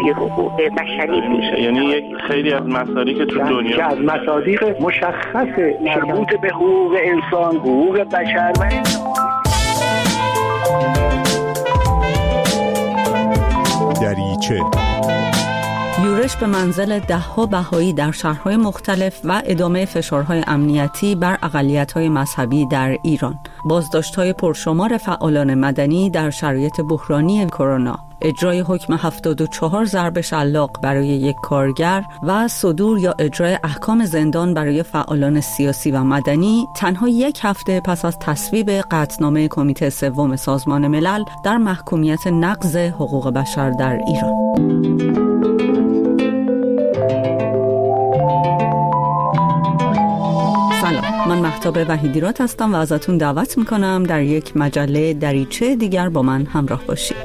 جلوی حقوق بشری میشه. یعنی یک خیلی از مصادیق تو دنیا از مصادیق مشخص مربوط به حقوق انسان، حقوق بشر و دریچه یورش به منزل ده‌ها بهایی در شهرهای مختلف و ادامه فشارهای امنیتی بر اقلیت‌های مذهبی در ایران، بازداشت‌های پرشمار فعالان مدنی در شرایط بحرانی کرونا، اجرای حکم 74 ضرب شلاق برای یک کارگر و صدور یا اجرای احکام زندان برای فعالان سیاسی و مدنی تنها یک هفته پس از تصویب قطعنامه کمیته سوم سازمان ملل در محکومیت نقض حقوق بشر در ایران. من مهتاب وحیدیرات هستم و ازتون دعوت میکنم در یک مجله دریچه دیگر با من همراه باشید.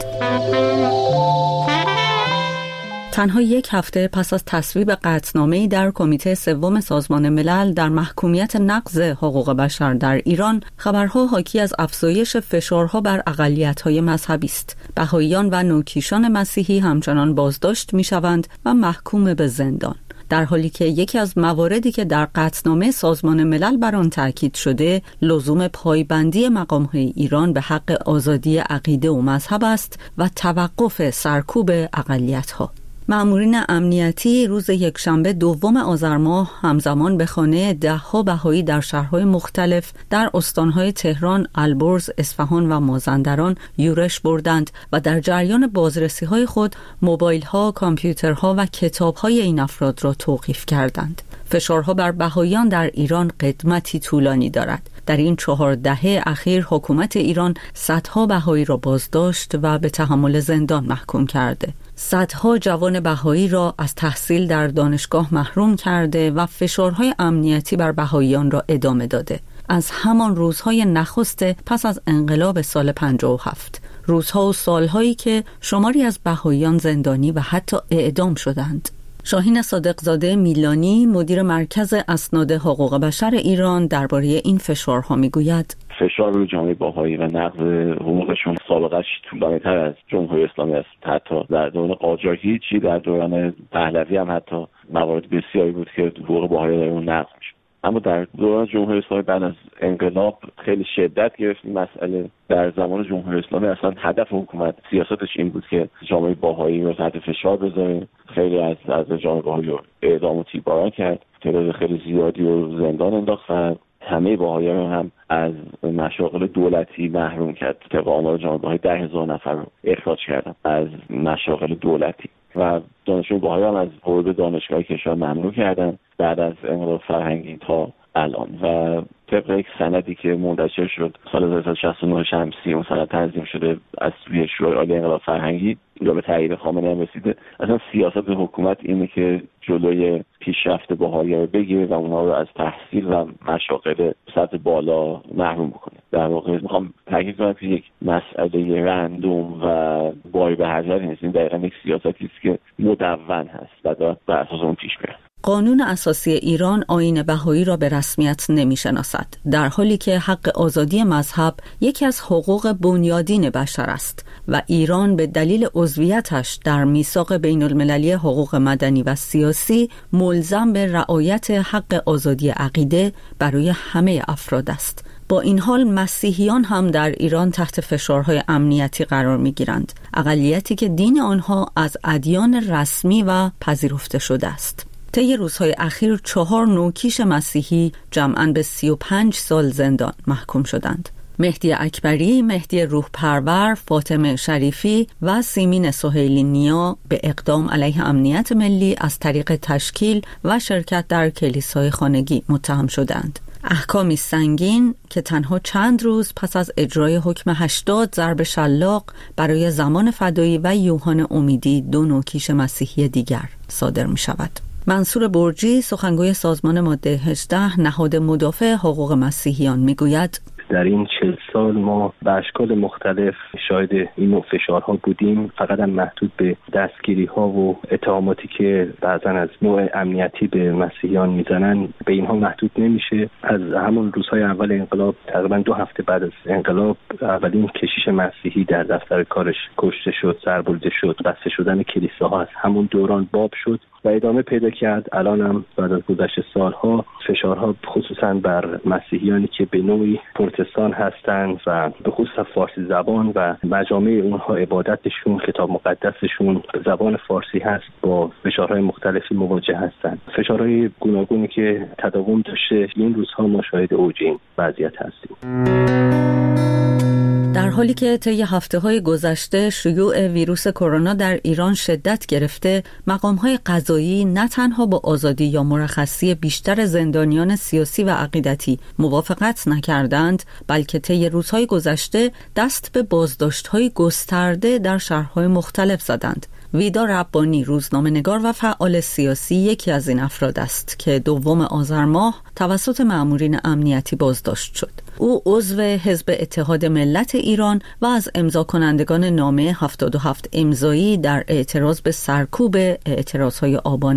تنها یک هفته پس از تصویب قطعنامه‌ای در کمیته سوم سازمان ملل در محکومیت نقض حقوق بشر در ایران، خبرها حاکی از افزایش فشارها بر اقلیت‌های مذهبی است. بهائیان و نوکیشان مسیحی همچنان بازداشت می‌شوند و محکوم به زندان، در حالی که یکی از مواردی که در قطعنامه سازمان ملل بر آن تاکید شده لزوم پایبندی مقام‌های ایران به حق آزادی عقیده و مذهب است و توقف سرکوب اقلیت‌ها. مأمورین امنیتی روز یکشنبه دوم آذر ماه همزمان به خانه ده‌ها بهایی در شهرهای مختلف در استانهای تهران، البرز، اصفهان و مازندران یورش بردند و در جریان بازرسی‌های خود موبایل‌ها، کامپیوترها و کتاب‌های این افراد را توقیف کردند. فشارها بر بهائیان در ایران قدمتی طولانی دارد. در این 4 دهه اخیر حکومت ایران صدها بهایی را بازداشت و به تحمل زندان محکوم کرده. صدها جوان بهایی را از تحصیل در دانشگاه محروم کرده و فشارهای امنیتی بر بهاییان را ادامه داده. از همان روزهای نخست پس از انقلاب سال 57، روزها و سالهایی که شماری از بهاییان زندانی و حتی اعدام شدند. شاهین صادقزاده میلانی، مدیر مرکز اسناد حقوق بشر ایران، درباره این فشارها میگوید: فشار روی جامعه بهایی و نقض حقوقشون سابقه‌اش طولانی‌تر از جمهوری اسلامی است. حتی در دوران قاجاری چی در دوران پهلوی هم حتی موارد بسیاری بود که حقوق بهایی در اون نقض میشه. اما در دوران جمهوری اسلامی بعد از انقلاب خیلی شدت گرفت این مسئله. در زمان جمهوری اسلامی اصلا هدف حکومت سیاستش این بود که جامعه بهایی رو تحت فشار بذاره. خیلی از جامعه بهایی رو اعدام و تیرباران کرد، تعداد خیلی زیادی رو زندان انداخت و همه بهاییان هم از مشاغل دولتی محروم کرد. طبق آمار جامعه بهایی 10,000 نفر رو اخراج کردن از مشاغل دولتی و دانشجویان بهایی هم از ورود دانشگاه کشور ممنوع کردن بعد از انقلاب فرهنگی تا الان. و طبق یک سندی که منتشر شد سال 1969 شمسی، اون سند تنظیم شده از سوی شورای عالی انقلاب فرهنگی یا به تایید خامنه‌ای هم رسیده، اصلا سیاست حکومت اینه که جلوی پیشرفت بهایی رو بگیره و اونها رو از تحصیل و مشاغل سطح بالا محروم بکنه. در واقع میخوام تاکید کنم که یک مسئله رندوم و باری به هر جهت نیست. این دقیقاً یک سیاستی است که مدون هست و داره بر اساس اون پیش میره. قانون اساسی ایران آیین بهایی را به رسمیت نمی‌شناسد، در حالی که حق آزادی مذهب یکی از حقوق بنیادین بشر است و ایران به دلیل عضویتش در میثاق بین‌المللی حقوق مدنی و سیاسی ملزم به رعایت حق آزادی عقیده برای همه افراد است. با این حال مسیحیان هم در ایران تحت فشارهای امنیتی قرار می‌گیرند، اقلیتی که دین آنها از ادیان رسمی و پذیرفته شده است. طی روزهای اخیر 4 نوکیش مسیحی جمعاً به 35 سال زندان محکوم شدند. مهدی اکبری، مهدی روح پرور، فاطمه شریفی و سیمین سهیلی نیا به اقدام علیه امنیت ملی از طریق تشکیل و شرکت در کلیسای خانگی متهم شدند. احکامی سنگین که تنها چند روز پس از اجرای حکم 80 ضرب شلاق برای زمان فدایی و یوحان امیدی 2 نوکیش مسیحی دیگر صادر می شود. منصور برجی، سخنگوی سازمان ماده 18 نهاد مدافع حقوق مسیحیان، میگوید: در این 40 سال ما به اشکال مختلف شاهد این نوع فشارها بودیم، فقط هم محدود به دستگیری‌ها و اتهاماتی که بعضا از نوع امنیتی به مسیحیان میزنن به اینها محدود نمیشه. از همون روزهای اول انقلاب تقریبا 2 هفته بعد از انقلاب اولین کشیش مسیحی در دفتر کارش کشته شد، سربریده شد. بسته شدن کلیساها از همون دوران باب شد و ادامه پیدا کرد. الان هم بعد از گذشت سالها فشارها خصوصا بر مسیحیانی که به نوعی پروتستان هستند و به خصوص فارسی زبان و مجامع اونها عبادتشون، کتاب مقدسشون به زبان فارسی هست، با فشارهای مختلفی مواجه هستند. فشارهای گوناگونی که تداوم داشته، این روزها ما شاهد اوج این وضعیت هستیم. در حالی که طی هفته‌های گذشته شیوع ویروس کرونا در ایران شدت گرفته، مقام‌های قضایی نه تنها با آزادی یا مرخصی بیشتر زندانیان سیاسی و عقیدتی موافقت نکردند، بلکه طی روزهای گذشته دست به بازداشت‌های گسترده در شهرهای مختلف زدند. ویدا ربانی، روزنامه‌نگار و فعال سیاسی، یکی از این افراد است که 2 آذر ماه توسط مأمورین امنیتی بازداشت شد. او عضو حزب اتحاد ملت ایران و از امضا کنندگان نامه 77 امضایی در اعتراض به سرکوب اعتراضهای آبان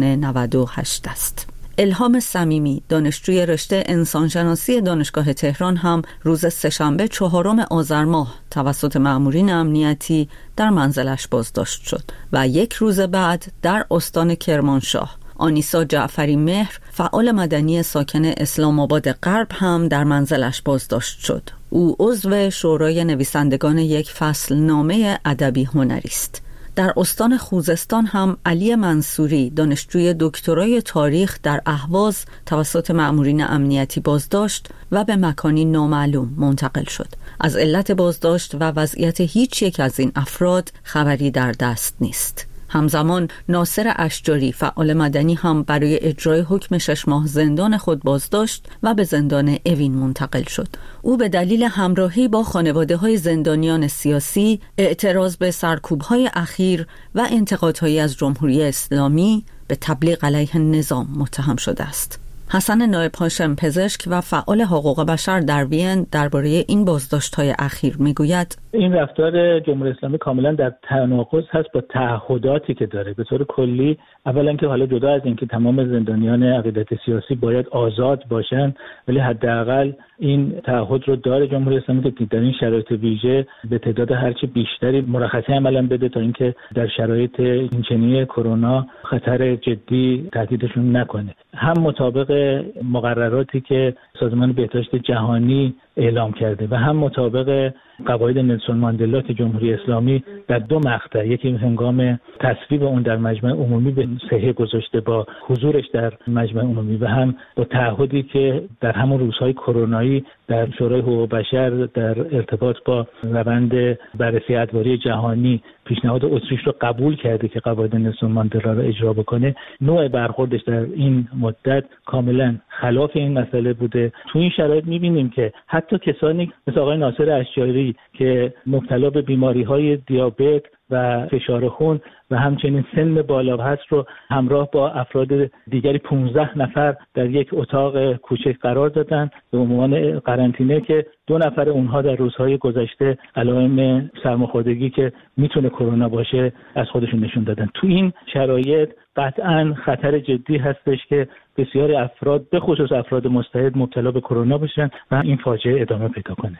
98 است. الهام صمیمی، دانشجوی رشته انسانشناسی دانشگاه تهران، هم روز سه‌شنبه 4 آذر ماه توسط مأمورین امنیتی در منزلش بازداشت شد و 1 روز بعد در استان کرمانشاه آنیسا جعفری مهر، فعال مدنی ساکن اسلام آباد غرب، هم در منزلش بازداشت شد. او عضو شورای نویسندگان یک فصل نامه ادبی هنری است. در استان خوزستان هم علی منصوری، دانشجوی دکترای تاریخ در اهواز، توسط مأمورین امنیتی بازداشت و به مکانی نامعلوم منتقل شد. از علت بازداشت و وضعیت هیچ یک از این افراد خبری در دست نیست. همزمان ناصر اشجاری، فعال مدنی، هم برای اجرای حکم 6 ماه زندان خود بازداشت و به زندان اوین منتقل شد. او به دلیل همراهی با خانواده‌های زندانیان سیاسی، اعتراض به سرکوب‌های اخیر و انتقادهایی از جمهوری اسلامی به تبلیغ علیه نظام متهم شده است. حسن نایب هاشم، پزشک و فعال حقوق بشر در وین، درباره این بازداشت‌های اخیر میگوید: این رفتار جمهوری اسلامی کاملا در تناقض هست با تعهداتی که داره. به طور کلی، اولا که حالا جدا از اینکه تمام زندانیان عقیدت سیاسی باید آزاد باشن، ولی حداقل این تعهد رو داره جمهوری اسلامی که در این شرایط ویژه به تعداد هرچی بیشتری مرخصی عملا بده تا اینکه در شرایط اینچنینی کرونا خطر جدی تهدیدشون نکنه. هم مطابق مقرراتی که سازمان بهداشت جهانی اعلام کرده و هم مطابق قواعد نلسون ماندلا که جمهوری اسلامی در 2 مقطع، یکی هنگام تصویب اون در مجمع عمومی به صحه گذاشته با حضورش در مجمع عمومی و هم با تعهدی که در همون روزهای کرونایی در شورای حقوق بشر در ارتباط با روند بررسی ادواری جهانی پیشنهاد اتریش رو قبول کرده که قواعد نلسون ماندلا رو اجرا بکنه، نوع برخوردش در این مدت کاملا خلاف این مسئله بوده. تو این شرایط می‌بینیم که حتی کسانی مثل آقای ناصر اشجاری که مبتلا به بیماری‌های دیابت و فشار خون و همچنین سن بالا هست رو همراه با افراد دیگری 15 نفر در یک اتاق کوچک قرار دادن به عنوان قرنطینه که 2 نفر اونها در روزهای گذشته علائم سرماخوردگی که میتونه کرونا باشه از خودشون نشون دادن. تو این شرایط قطعاً خطر جدی هستش که بسیاری افراد به خصوص افراد مستعد مبتلا به کرونا بشن و این فاجعه ادامه پیدا کنه.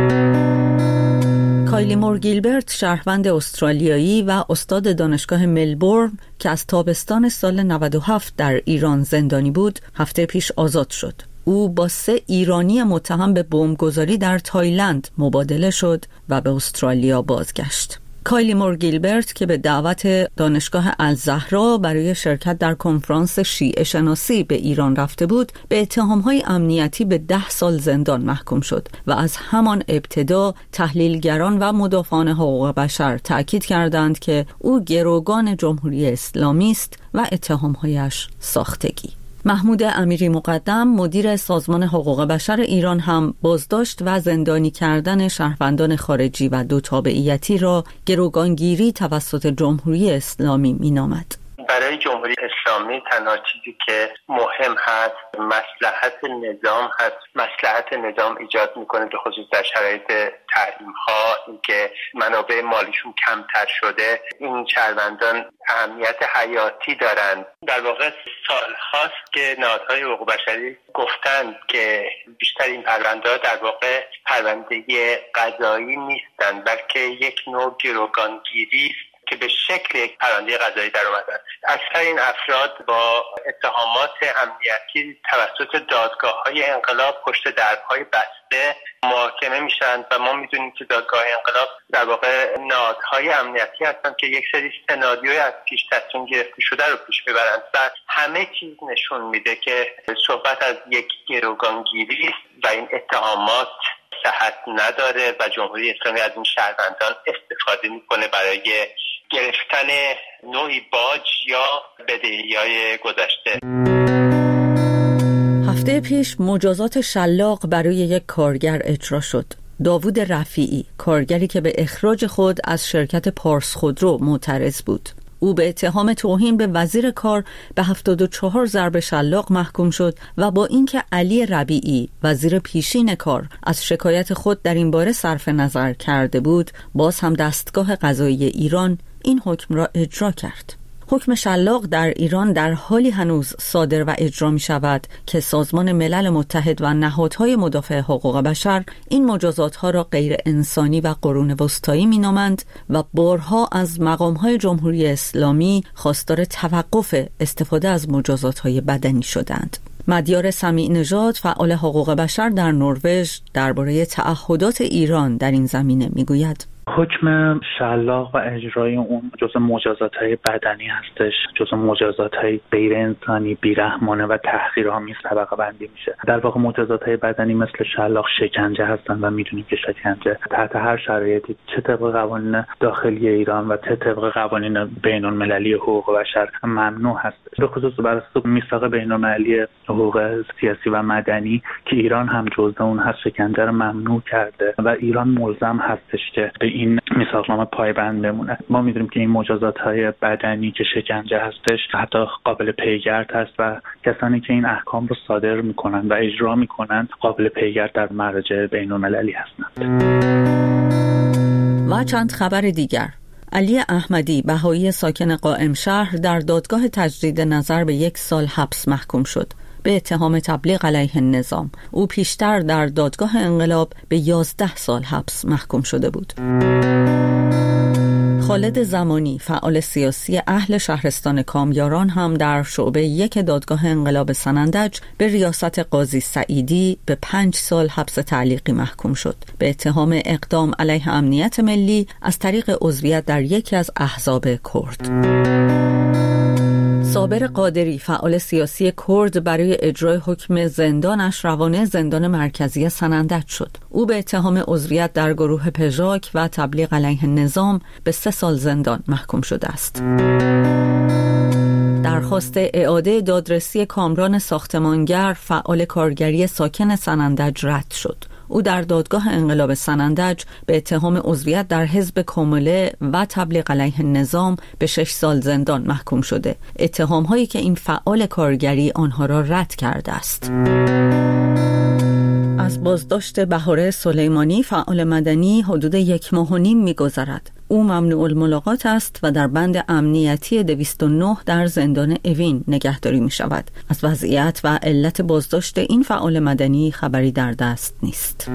کایلی مور گیلبرت، شهروند استرالیایی و استاد دانشگاه ملبورن که از تابستان سال 97 در ایران زندانی بود، هفته پیش آزاد شد. او با 3 ایرانی متهم به بمبگذاری در تایلند مبادله شد و به استرالیا بازگشت. کایلی مور گیلبرت که به دعوت دانشگاه الزهرا برای شرکت در کنفرانس شیعه شناسی به ایران رفته بود، به اتهام‌های امنیتی به 10 سال زندان محکوم شد و از همان ابتدا تحلیلگران و مدافعان حقوق بشر تأکید کردند که او گروگان جمهوری اسلامی است و اتهام‌هایش ساختگی. محمود امیری مقدم، مدیر سازمان حقوق بشر ایران، هم بازداشت و زندانی کردن شهروندان خارجی و 2 تابعیتی را گروگانگیری توسط جمهوری اسلامی مینامد. برای جمهوری اسلامی تنها چیزی که مهم هست مصلحت نظام هست. مصلحت نظام ایجاد میکنه به خصوص در شرایط تحریم ها، اینکه منابع مالیشون کمتر شده. این شهروندان اهمیت حیاتی دارند. در واقع سال هاست که نهادهای حقوق بشری گفتند که بیشتر این پرونده ها در واقع پرونده قضایی نیستند، بلکه یک نوع گروگانگیری است که به شکل یک پرونده قضایی در اومدن. اکثر این افراد با اتهامات امنیتی توسط دادگاه‌های انقلاب پشت درهای بسته محاکمه میشن و ما میدونیم که دادگاه انقلاب در واقع نهادهای امنیتی هستن که یک سری سناریوی از پیش تصمیم گرفته شده رو پیش میبرند و همه چیز نشون میده که صحبت از یک گروگانگیری و این اتهامات صحت نداره و جمهوری اسلامی از این شهروندان استفاده میکنه برای گرفتن نوعی باج یا بدهی‌های گذشته. هفته پیش مجازات شلاق برای یک کارگر اجرا شد. داوود رفیعی، کارگری که به اخراج خود از شرکت پارس خودرو معترض بود. او به اتهام توهین به وزیر کار به 74 ضرب شلاق محکوم شد و با اینکه علی ربیعی وزیر پیشین کار از شکایت خود در این باره صرف نظر کرده بود، باز هم دستگاه قضایی ایران این حکم را اجرا کرد. حکم شلاق در ایران در حالی هنوز صادر و اجرا می شود که سازمان ملل متحد و نهادهای مدافع حقوق بشر این مجازات ها را غیر انسانی و قرون وسطایی می نامند و بارها از مقام های جمهوری اسلامی خواستار توقف استفاده از مجازات های بدنی شدند. مدیار سمیع نژاد، فعال حقوق بشر در نروژ، درباره تعهدات ایران در این زمینه می گوید. حکم شلاق و اجرای اون جزء مجازات‌های بدنی هستش، جزء مجازات‌های غیر انسانی، بیرحمانه و تحقیرآمیز طبقه بندی میشه. در واقع مجازات‌های بدنی مثل شلاق شکنجه هستن و میدونیم که شکنجه تحت هر شرایطی چه طبق قوانین داخلی ایران و چه طبق قوانین بین‌المللی حقوق بشر ممنوع هست. به خصوص بر اساس میثاق بین‌المللی حقوق سیاسی و مدنی که ایران هم جزء اون هست، شکنجه رو ممنوع کرده و ایران ملزم هستش که این میثاقنامه پایبند بمونه. ما میدونیم که این مجازات‌های بدنی که شکنجه هستش حتی قابل پیگرد هست و کسانی که این احکام رو صادر میکنن و اجرا میکنن قابل پیگرد در مراجع بین‌المللی هستند. و چند خبر دیگر. علی احمدی، بهایی ساکن قائم شهر، در دادگاه تجدید نظر به 1 سال حبس محکوم شد به اتهام تبلیغ علیه النظام. او پیشتر در دادگاه انقلاب به 11 سال حبس محکوم شده بود. خالد زمانی، فعال سیاسی اهل شهرستان کامیاران، هم در شعبه 1 دادگاه انقلاب سنندج به ریاست قاضی سعیدی به 5 سال حبس تعلیقی محکوم شد به اتهام اقدام علیه امنیت ملی از طریق عضویت در یکی از احزاب کرد. صابر قادری، فعال سیاسی کرد، برای اجرای حکم زندانش روانه زندان مرکزی سنندج شد. او به اتهام عضویت در گروه پژاک و تبلیغ علیه النظام به 3 سال زندان محکوم شده است. درخواست اعاده دادرسی کامران ساختمانگر، فعال کارگری ساکن سنندج، رد شد. او در دادگاه انقلاب سنندج به اتهام عضویت در حزب کمله و تبلیغ علیه النظام به 6 سال زندان محکوم شده. اتهام هایی که این فعال کارگری آنها را رد کرده است. از بازداشت بهاره سلیمانی، فعال مدنی، حدود 1.5 ماه می‌گذرد. او ممنوع الملاقات است و در بند امنیتی 209 در زندان اوین نگهداری می شود. از وضعیت و علت بازداشت این فعال مدنی خبری در دست نیست.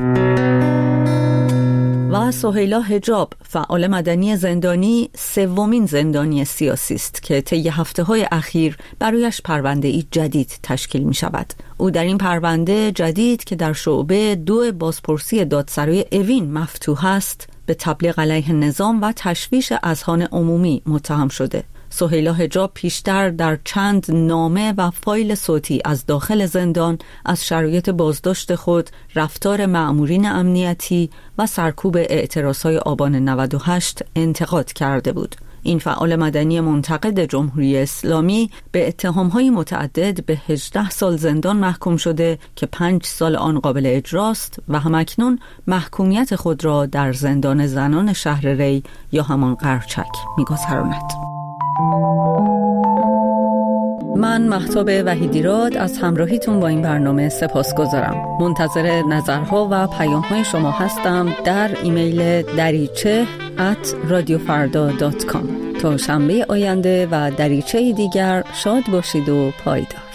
و سهیلا حجاب، فعال مدنی زندانی، 3مین زندانی سیاسی است که طی هفته‌های اخیر برایش پرونده‌ای جدید تشکیل می شود. او در این پرونده جدید که در شعبه 2 بازپرسی دادسرای اوین مفتوح است، به تبلیغ علیه النظام و تشویش اذهان عمومی متهم شده. سهیلا حجاب پیشتر در چند نامه و فایل صوتی از داخل زندان از شرایط بازداشت خود، رفتار مأمورین امنیتی و سرکوب اعتراضهای آبان 98 انتقاد کرده بود. این فعال مدنی منتقد جمهوری اسلامی به اتهام‌های متعدد به 18 سال زندان محکوم شده که 5 سال آن قابل اجراست و همکنون محکومیت خود را در زندان زنان شهر ری یا همان قرچک می‌گذراند. من مهتاب وحیدیراد از همراهیتون با این برنامه سپاسگزارم. منتظر نظرها و پیام‌های شما هستم در ایمیل dariche@radiofarda.com. تا شنبه آینده و دریچه دیگر شاد باشید و پایدار.